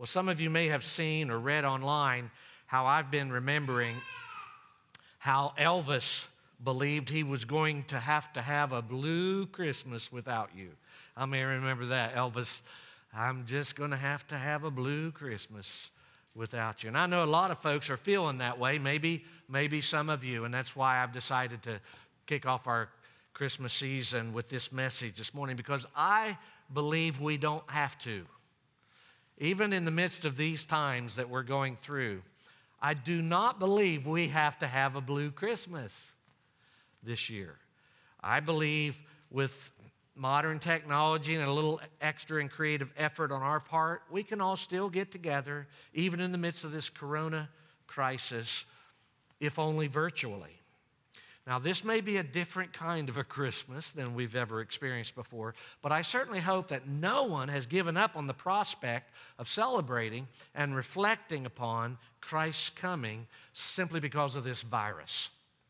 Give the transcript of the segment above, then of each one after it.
Well, some of you may have seen or read online how I've been remembering how Elvis believed he was going to have a blue Christmas without you. I may remember that, Elvis. I'm just going to have a blue Christmas without you. And I know a lot of folks are feeling that way, maybe some of you, and that's why I've decided to kick off our Christmas season with this message this morning, because I believe we don't have to. Even in the midst of these times that we're going through, I do not believe we have to have a blue Christmas this year. I believe with modern technology and a little extra and creative effort on our part, we can all still get together, even in the midst of this corona crisis, if only virtually. Now, this may be a different kind of a Christmas than we've ever experienced before, but I certainly hope that no one has given up on the prospect of celebrating and reflecting upon Christ's coming simply because of this virus.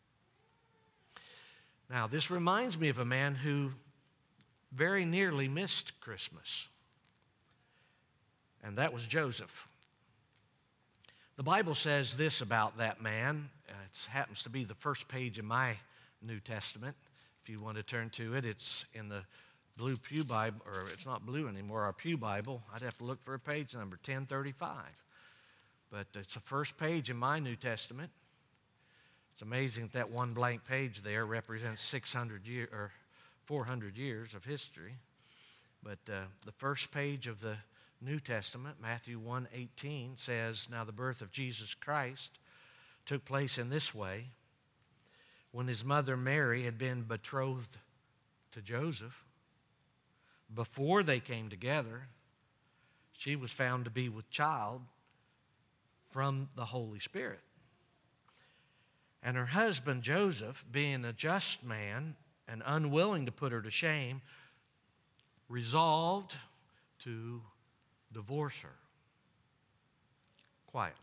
Now, this reminds me of a man who very nearly missed Christmas, and that was Joseph. The Bible says this about that man. It happens to be the first page in my New Testament. If you want to turn to it, it's in the blue Pew Bible, or it's not blue anymore, our Pew Bible. I'd have to look for a page number, 1035. But it's the first page in my New Testament. It's amazing that one blank page there represents 600 years or 400 years of history. But the first page of the New Testament, Matthew 1:18, says, "Now the birth of Jesus Christ took place in this way. When his mother Mary had been betrothed to Joseph, before they came together, she was found to be with child from the Holy Spirit. And her husband Joseph, being a just man and unwilling to put her to shame, resolved to divorce her quietly.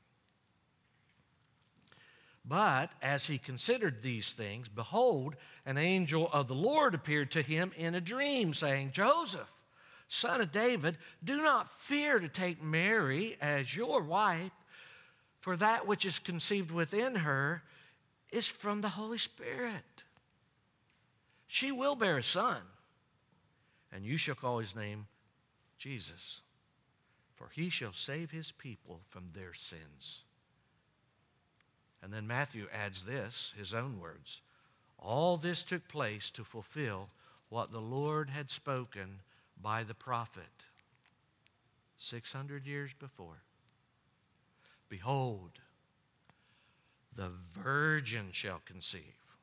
But as he considered these things, behold, an angel of the Lord appeared to him in a dream, saying, 'Joseph, son of David, do not fear to take Mary as your wife, for that which is conceived within her is from the Holy Spirit. She will bear a son, and you shall call his name Jesus, for he shall save his people from their sins.'" And then Matthew adds this, his own words, "All this took place to fulfill what the Lord had spoken by the prophet 600 years before. Behold, the virgin shall conceive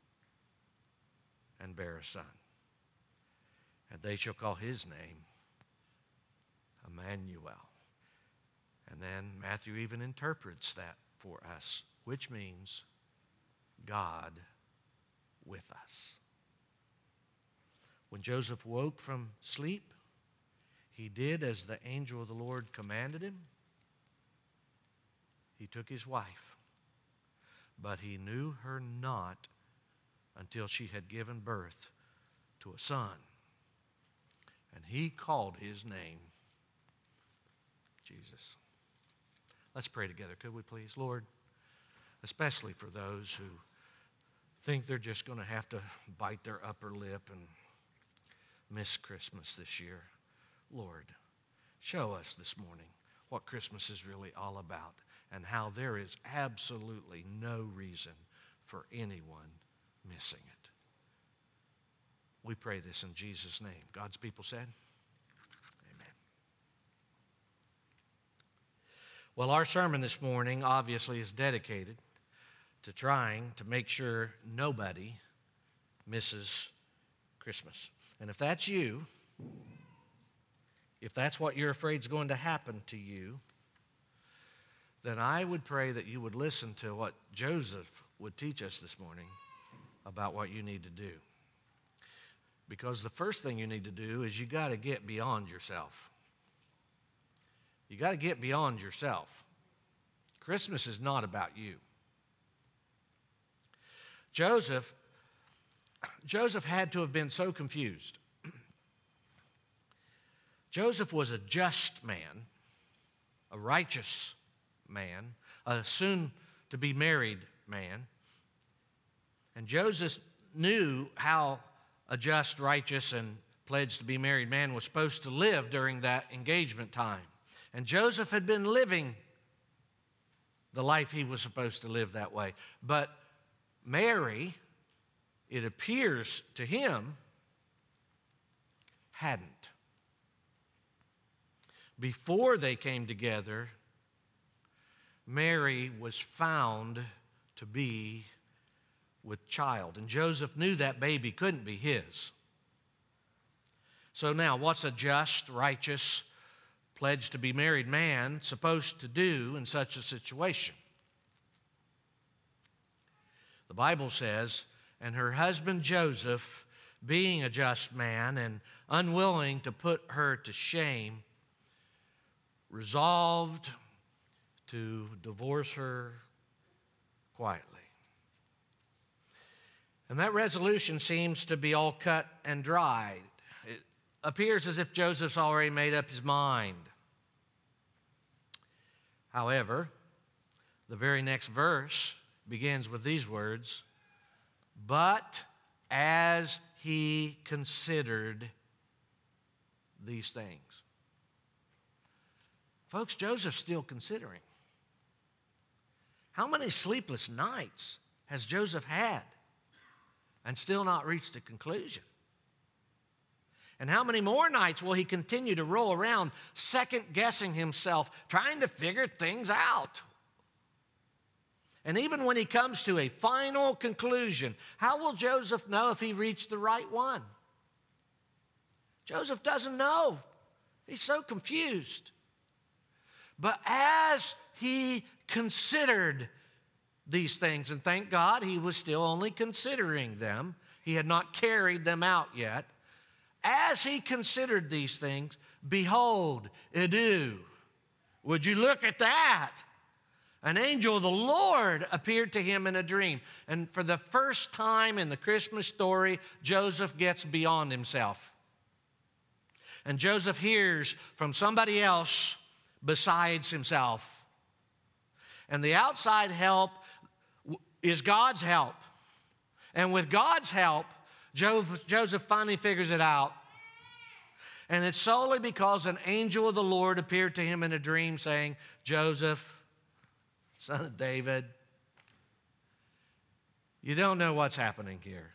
and bear a son, and they shall call his name Emmanuel." And then Matthew even interprets that for us, which means God with us. When Joseph woke from sleep, he did as the angel of the Lord commanded him. He took his wife, but he knew her not until she had given birth to a son. And he called his name Jesus. Let's pray together, could we please? Lord, especially for those who think they're just going to have to bite their upper lip and miss Christmas this year. Lord, show us this morning what Christmas is really all about and how there is absolutely no reason for anyone missing it. We pray this in Jesus' name. God's people said, amen. Well, our sermon this morning obviously is dedicated to trying to make sure nobody misses Christmas. And if that's you, if that's what you're afraid is going to happen to you, then I would pray that you would listen to what Joseph would teach us this morning about what you need to do. Because the first thing you need to do is you got to get beyond yourself. You got to get beyond yourself. Christmas is not about you. Joseph had to have been so confused. Joseph was a just man, a righteous man, a soon-to-be married man. And Joseph knew how a just, righteous, and pledged to be married man was supposed to live during that engagement time. And Joseph had been living the life he was supposed to live that way. But Mary, it appears to him, hadn't. Before they came together, Mary was found to be with child. And Joseph knew that baby couldn't be his. So now, what's a just, righteous, pledged to be married man supposed to do in such a situation? The Bible says, and her husband Joseph, being a just man and unwilling to put her to shame, resolved to divorce her quietly. And that resolution seems to be all cut and dried. It appears as if Joseph's already made up his mind. However, the very next verse begins with these words, "But as he considered these things." Folks, Joseph's still considering. How many sleepless nights has Joseph had and still not reached a conclusion? And how many more nights will he continue to roll around, second-guessing himself, trying to figure things out? And even when he comes to a final conclusion, how will Joseph know if he reached the right one? Joseph doesn't know. He's so confused. But as he considered these things, and thank God he was still only considering them, he had not carried them out yet. As he considered these things, behold, Edu, would you look at that? An angel of the Lord appeared to him in a dream. And for the first time in the Christmas story, Joseph gets beyond himself. And Joseph hears from somebody else besides himself. And the outside help is God's help. And with God's help, Joseph finally figures it out. And it's solely because an angel of the Lord appeared to him in a dream saying, "Joseph, son of David, you don't know what's happening here.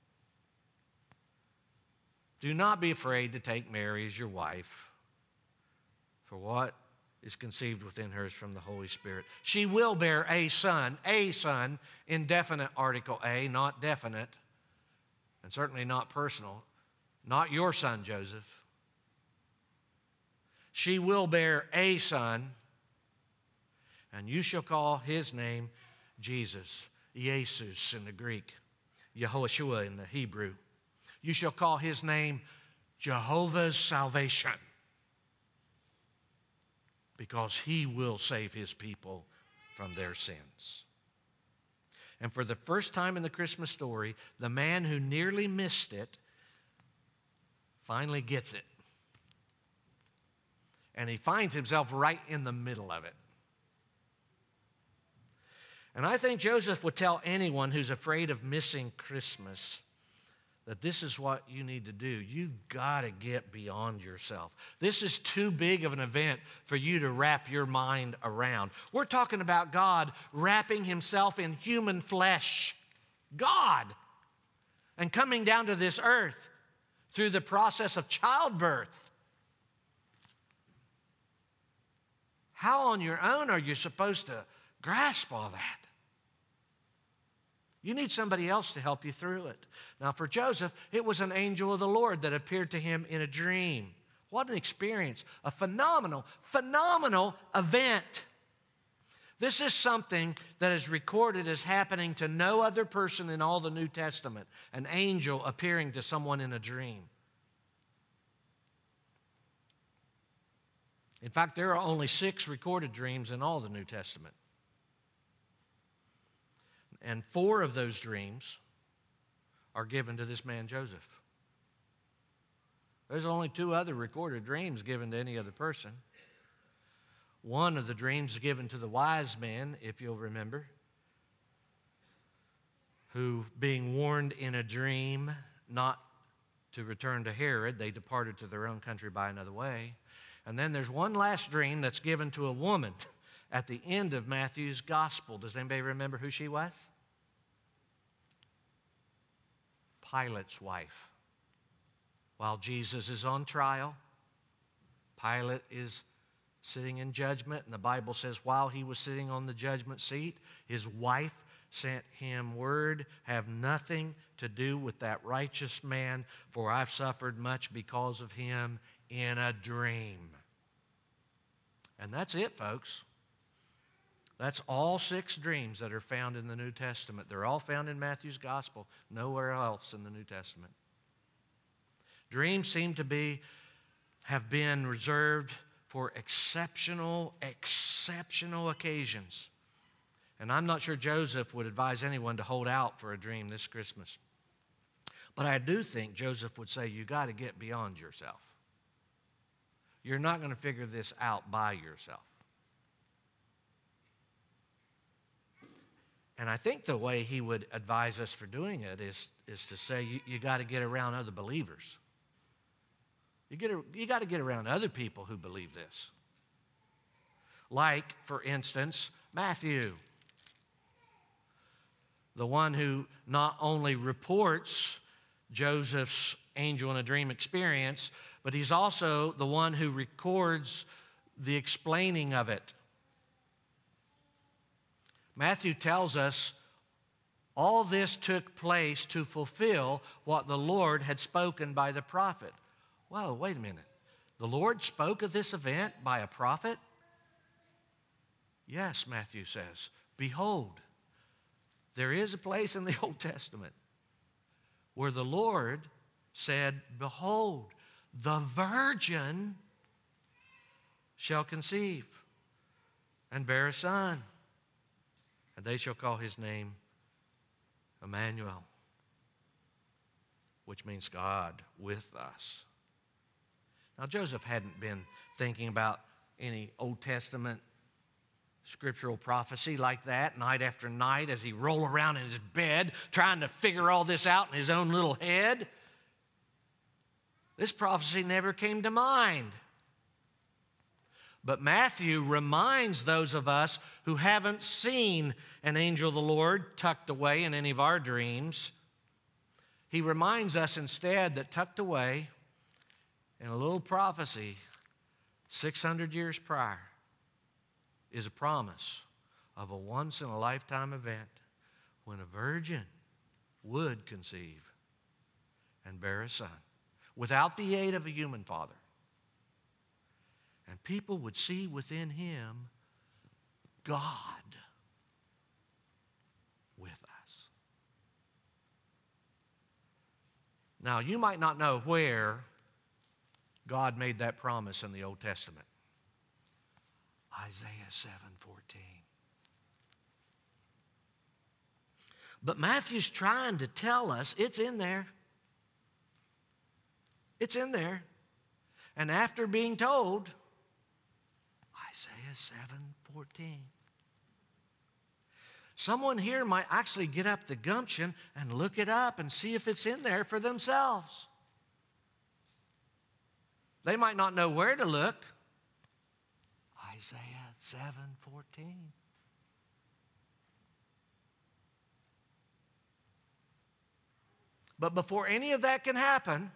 Do not be afraid to take Mary as your wife, for what is conceived within her is from the Holy Spirit. She will bear a son, indefinite article A, not definite, and certainly not personal, not your son, Joseph. She will bear a son, and you shall call his name Jesus, Jesus in the Greek, Yehoshua in the Hebrew. You shall call his name Jehovah's salvation, because he will save his people from their sins." And for the first time in the Christmas story, the man who nearly missed it finally gets it. And he finds himself right in the middle of it. And I think Joseph would tell anyone who's afraid of missing Christmas that this is what you need to do. You got to get beyond yourself. This is too big of an event for you to wrap your mind around. We're talking about God wrapping himself in human flesh. God. And coming down to this earth through the process of childbirth. How on your own are you supposed to grasp all that? You need somebody else to help you through it. Now, for Joseph, it was an angel of the Lord that appeared to him in a dream. What an experience. A phenomenal event. This is something that is recorded as happening to no other person in all the New Testament. An angel appearing to someone in a dream. In fact, there are only 6 recorded dreams in all the New Testament. And 4 of those dreams are given to this man Joseph. There's only 2 other recorded dreams given to any other person. One of the dreams given to the wise men, if you'll remember, who, being warned in a dream not to return to Herod, they departed to their own country by another way. And then there's one last dream that's given to a woman at the end of Matthew's gospel. Does anybody remember who she was? Pilate's wife. While Jesus is on trial, Pilate is sitting in judgment, and the Bible says while he was sitting on the judgment seat, his wife sent him word, have nothing to do with that righteous man, for I've suffered much because of him in a dream. And that's it, folks. That's all 6 dreams that are found in the New Testament. They're all found in Matthew's gospel, nowhere else in the New Testament. Dreams seem to have been reserved for exceptional occasions. And I'm not sure Joseph would advise anyone to hold out for a dream this Christmas. But I do think Joseph would say, you got to get beyond yourself. You're not going to figure this out by yourself. And I think the way he would advise us for doing it is to say you got to get around other believers. You got to get around other people who believe this. Like, for instance, Matthew, the one who not only reports Joseph's angel in a dream experience, but he's also the one who records the explaining of it. Matthew tells us all this took place to fulfill what the Lord had spoken by the prophet. Whoa, wait a minute. The Lord spoke of this event by a prophet? Yes, Matthew says. Behold, there is a place in the Old Testament where the Lord said, behold, the virgin shall conceive and bear a son, and they shall call his name Emmanuel, which means God with us. Now, Joseph hadn't been thinking about any Old Testament scriptural prophecy like that night after night as he rolled around in his bed trying to figure all this out in his own little head. This prophecy never came to mind. But Matthew reminds those of us who haven't seen an angel of the Lord tucked away in any of our dreams. He reminds us instead that tucked away in a little prophecy 600 years prior is a promise of a once-in-a-lifetime event when a virgin would conceive and bear a son without the aid of a human father. And people would see within him God with us. Now, you might not know where God made that promise in the Old Testament. Isaiah 7:14. But Matthew's trying to tell us it's in there. It's in there. And after being told, Isaiah 7:14. Someone here might actually get up the gumption and look it up and see if it's in there for themselves. They might not know where to look. Isaiah 7:14. But before any of that can happen,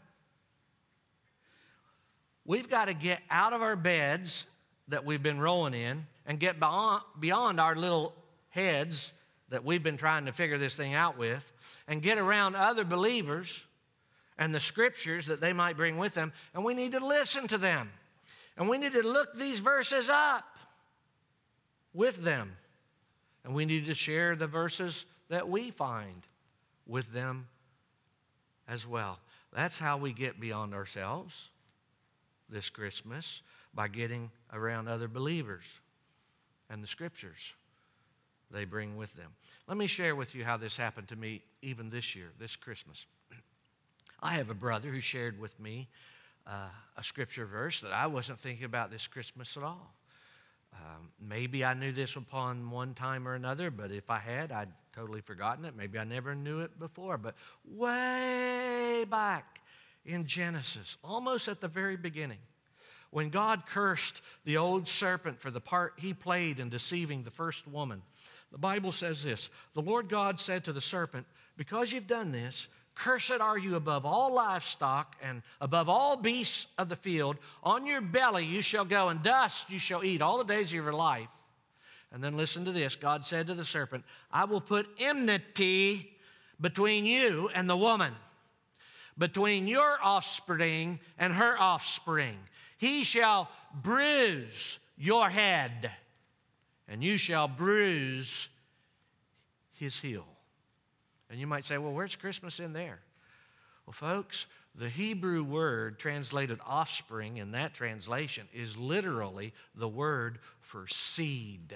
we've got to get out of our beds that we've been rolling in and get beyond our little heads that we've been trying to figure this thing out with and get around other believers and the scriptures that they might bring with them, and we need to listen to them. And we need to look these verses up with them. And we need to share the verses that we find with them as well. That's how we get beyond ourselves this Christmas, by getting around other believers and the scriptures they bring with them. Let me share with you how this happened to me even this year, this Christmas. I have a brother who shared with me a scripture verse that I wasn't thinking about this Christmas at all. Maybe I knew this upon one time or another, but if I had, I'd totally forgotten it. Maybe I never knew it before. But way back in Genesis, almost at the very beginning, when God cursed the old serpent for the part he played in deceiving the first woman, the Bible says this: the Lord God said to the serpent, because you've done this, cursed are you above all livestock and above all beasts of the field. On your belly you shall go, and dust you shall eat all the days of your life. And then listen to this. God said to the serpent, I will put enmity between you and the woman, between your offspring and her offspring. He shall bruise your head, and you shall bruise his heel. And you might say, well, where's Christmas in there? Well, folks, the Hebrew word translated offspring in that translation is literally the word for seed.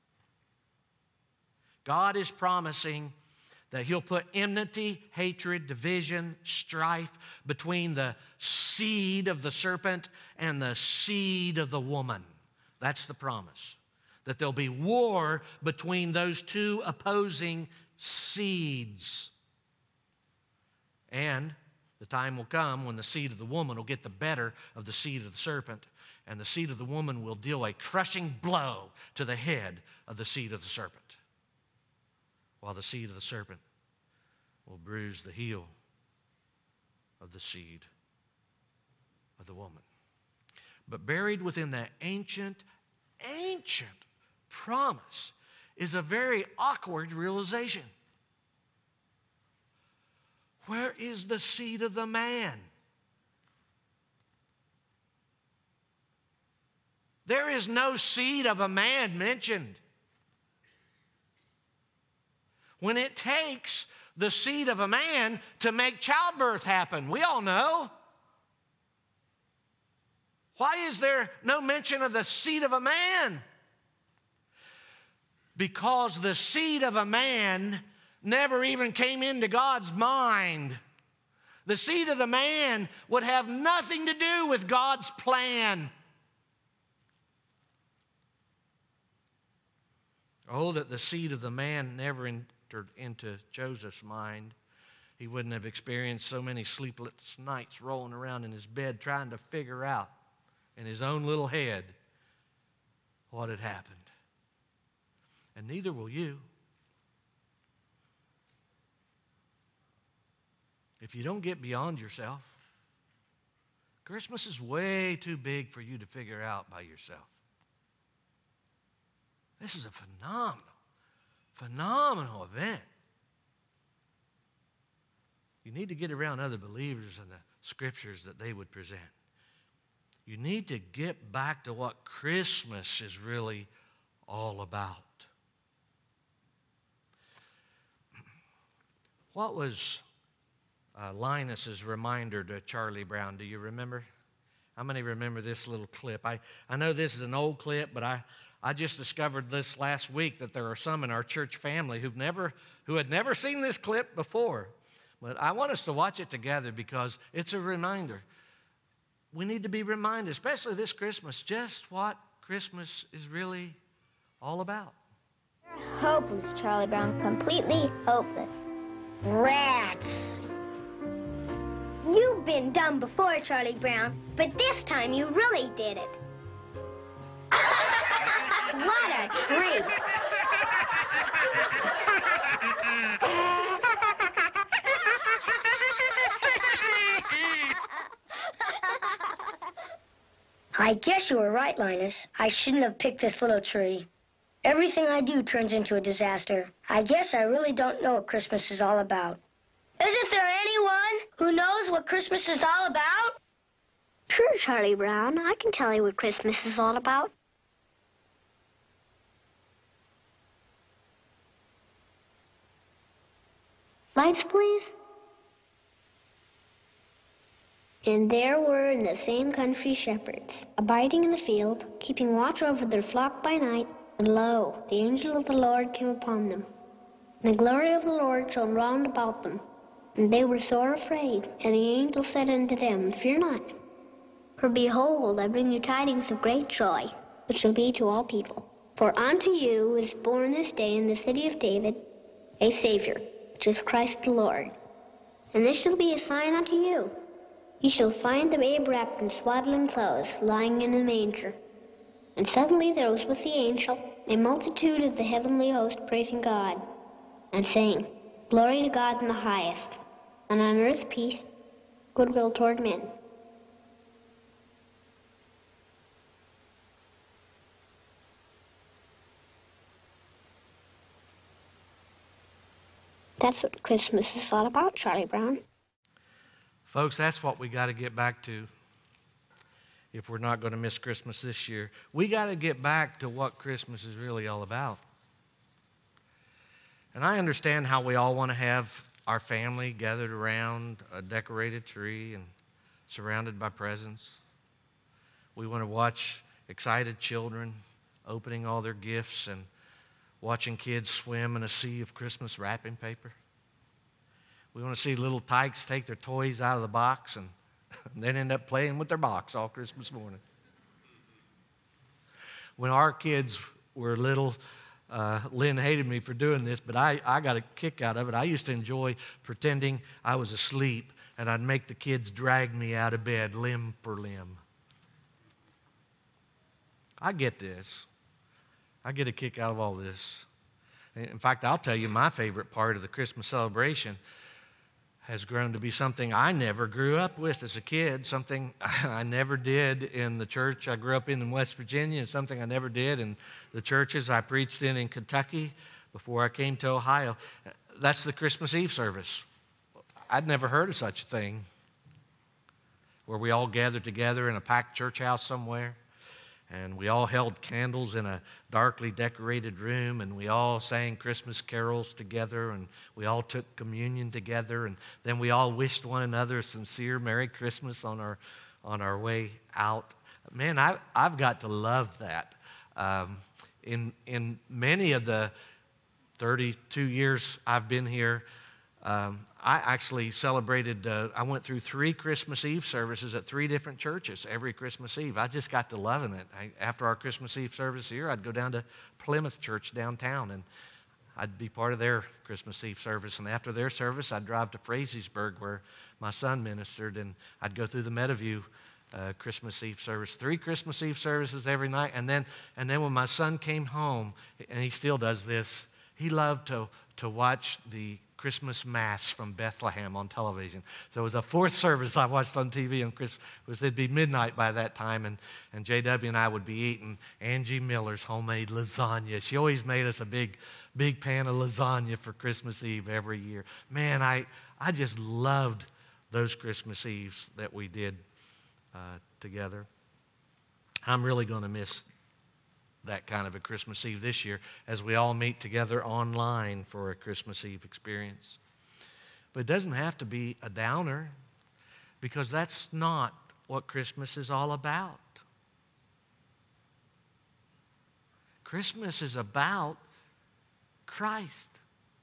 God is promising that he'll put enmity, hatred, division, strife between the seed of the serpent and the seed of the woman. That's the promise. That there'll be war between those two opposing seeds. And the time will come when the seed of the woman will get the better of the seed of the serpent, and the seed of the woman will deal a crushing blow to the head of the seed of the serpent, while the seed of the serpent will bruise the heel of the seed of the woman. But buried within that ancient promise is a very awkward realization. Where is the seed of the man? There is no seed of a man mentioned. When it takes the seed of a man to make childbirth happen, we all know. Why is there no mention of the seed of a man? Because the seed of a man never even came into God's mind. The seed of the man would have nothing to do with God's plan. Oh, that the seed of the man never entered into Joseph's mind. He wouldn't have experienced so many sleepless nights rolling around in his bed trying to figure out in his own little head what had happened. And neither will you. If you don't get beyond yourself, Christmas is way too big for you to figure out by yourself. This is a phenomenal event. You need to get around other believers and the scriptures that they would present. You need to get back to what Christmas is really all about. What was Linus's reminder to Charlie Brown? Do you remember? How many remember this little clip? I know this is an old clip, but I just discovered this last week that there are some in our church family who had never seen this clip before. But I want us to watch it together because it's a reminder. We need to be reminded, especially this Christmas, just what Christmas is really all about. You're hopeless, Charlie Brown. Completely hopeless. Rats. You've been dumb before, Charlie Brown, but this time you really did it. What a treat. I guess you were right, Linus. I shouldn't have picked this little tree. Everything I do turns into a disaster. I guess I really don't know what Christmas is all about. Isn't there anyone who knows what Christmas is all about? Sure, Charlie Brown. I can tell you what Christmas is all about. Lights, please. And there were in the same country shepherds, abiding in the field, keeping watch over their flock by night. And lo, the angel of the Lord came upon them. And the glory of the Lord shone round about them. And they were sore afraid. And the angel said unto them, Fear not. For behold, I bring you tidings of great joy, which shall be to all people. For unto you is born this day in the city of David a Savior, which is Christ the Lord. And this shall be a sign unto you. Ye shall find the babe wrapped in swaddling clothes, lying in a manger. And suddenly there was with the angel a multitude of the heavenly host praising God, and saying, Glory to God in the highest, and on earth peace, goodwill toward men. That's what Christmas is all about, Charlie Brown. Folks, that's what we got to get back to if we're not going to miss Christmas this year. We got to get back to what Christmas is really all about. And I understand how we all want to have our family gathered around a decorated tree and surrounded by presents. We want to watch excited children opening all their gifts and watching kids swim in a sea of Christmas wrapping paper. We want to see little tykes take their toys out of the box and then end up playing with their box all Christmas morning. When our kids were little, Lynn hated me for doing this, but I got a kick out of it. I used to enjoy pretending I was asleep, and I'd make the kids drag me out of bed limb for limb. I get this. I get a kick out of all this. In fact, I'll tell you my favorite part of the Christmas celebration has grown to be something I never grew up with as a kid, something I never did in the church I grew up in West Virginia, and something I never did in the churches I preached in Kentucky before I came to Ohio. That's the Christmas Eve service. I'd never heard of such a thing, where we all gathered together in a packed church house somewhere, and we all held candles in a darkly decorated room, and we all sang Christmas carols together, and we all took communion together, and then we all wished one another a sincere Merry Christmas on our way out. Man, I've got to love that. In many of the 32 years I've been here, I actually celebrated, I went through 3 Christmas Eve services at 3 different churches every Christmas Eve. I just got to loving it. After our Christmas Eve service here, I'd go down to Plymouth Church downtown, and I'd be part of their Christmas Eve service. And after their service, I'd drive to Frazeysburg, where my son ministered, and I'd go through the Meadowview Christmas Eve service. 3 Christmas Eve services every night. And then when my son came home, and he still does this, he loved to watch the Christmas Mass from Bethlehem on television. So it was a 4th service I watched on TV on Christmas. It'd be midnight by that time, and J.W. and I would be eating Angie Miller's homemade lasagna. She always made us a big pan of lasagna for Christmas Eve every year. Man, I just loved those Christmas Eves that we did together. I'm really going to miss that kind of a Christmas Eve this year as we all meet together online for a Christmas Eve experience. But it doesn't have to be a downer, because that's not what Christmas is all about. Christmas is about Christ.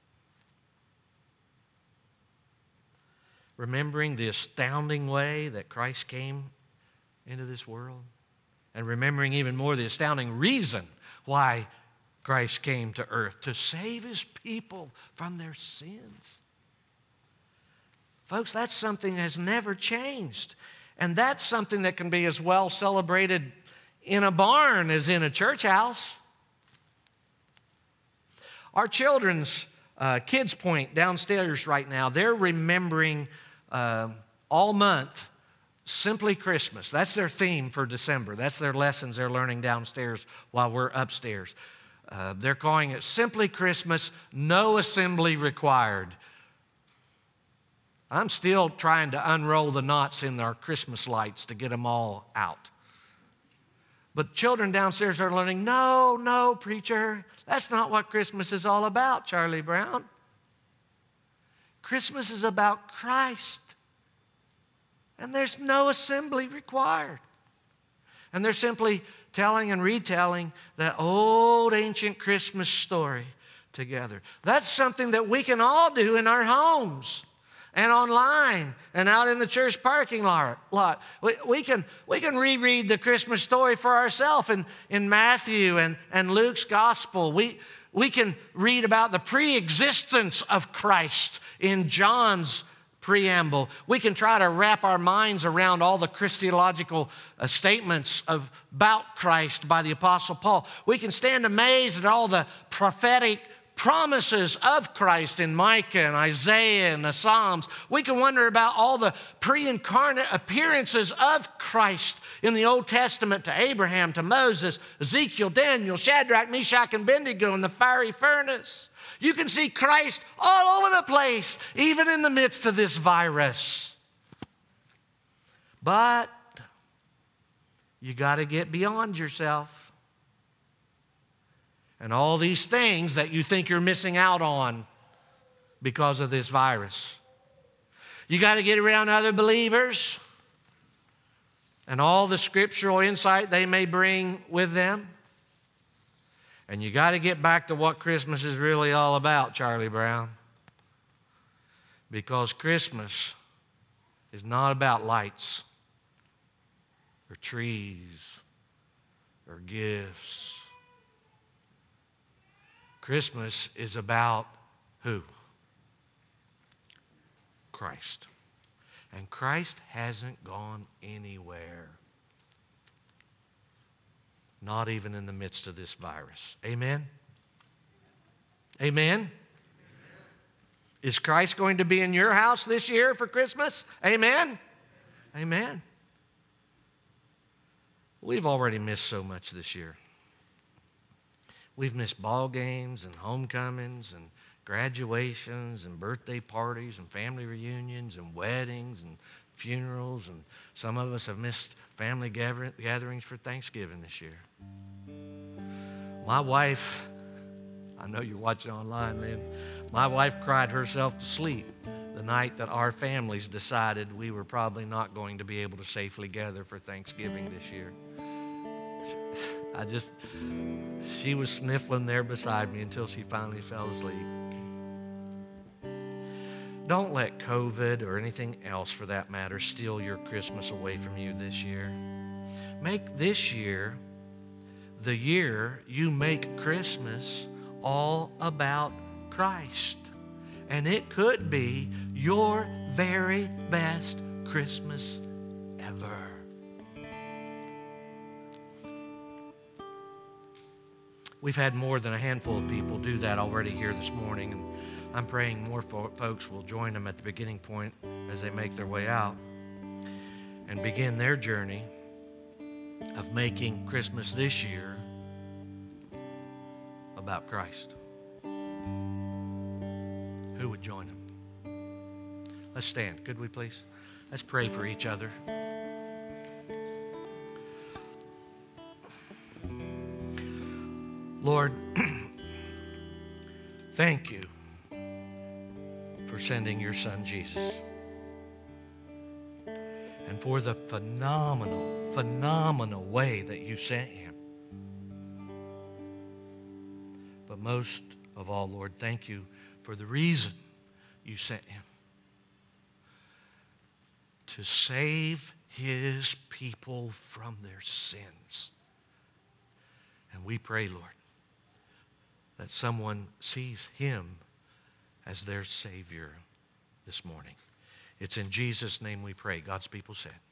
Remembering the astounding way that Christ came into this world, and remembering even more the astounding reason why Christ came to earth, to save his people from their sins. Folks, that's something that has never changed. And that's something that can be as well celebrated in a barn as in a church house. Our children's Kids Point downstairs right now, they're remembering all month Simply Christmas. That's their theme for December. That's their lessons they're learning downstairs while we're upstairs. They're calling it Simply Christmas, no assembly required. I'm still trying to unroll the knots in our Christmas lights to get them all out. But children downstairs are learning, no, preacher, that's not what Christmas is all about, Charlie Brown. Christmas is about Christ. And there's no assembly required. And they're simply telling and retelling that old ancient Christmas story together. That's something that we can all do in our homes. and online and out in the church parking lot. We can reread the Christmas story for ourselves in Matthew and Luke's gospel. We can read about the pre-existence of Christ in John's preamble. We can try to wrap our minds around all the Christological statements about Christ by the Apostle Paul. We can stand amazed at all the prophetic promises of Christ in Micah and Isaiah and the Psalms. We can wonder about all the pre-incarnate appearances of Christ in the Old Testament to Abraham, to Moses, Ezekiel, Daniel, Shadrach, Meshach, and Abednego in the fiery furnace. You can see Christ all over the place, even in the midst of this virus. But you got to get beyond yourself and all these things that you think you're missing out on because of this virus. You got to get around other believers and all the scriptural insight they may bring with them. And you got to get back to what Christmas is really all about, Charlie Brown. Because Christmas is not about lights or trees or gifts. Christmas is about who? Christ. And Christ hasn't gone anywhere. Not even in the midst of this virus. Amen? Amen? Is Christ going to be in your house this year for Christmas? Amen? Amen. We've already missed so much this year. We've missed ball games and homecomings and graduations and birthday parties and family reunions and weddings and funerals, and some of us have missed family gatherings for Thanksgiving this year. My wife, I know you're watching online, man. My wife cried herself to sleep the night that our families decided we were probably not going to be able to safely gather for Thanksgiving this year. She was sniffling there beside me until she finally fell asleep. Don't let COVID or anything else for that matter steal your Christmas away from you this year. Make this year the year you make Christmas all about Christ. And it could be your very best Christmas ever. We've had more than a handful of people do that already here this morning, and I'm praying more folks will join them at the beginning point as they make their way out and begin their journey of making Christmas this year about Christ. Who would join them? Let's stand, could we please? Let's pray for each other. Lord, thank you for sending your son Jesus and for the phenomenal way that you sent him. But most of all, Lord, thank you for the reason you sent him: to save his people from their sins. And we pray, Lord, that someone sees him as their Savior this morning. It's in Jesus' name we pray. God's people said.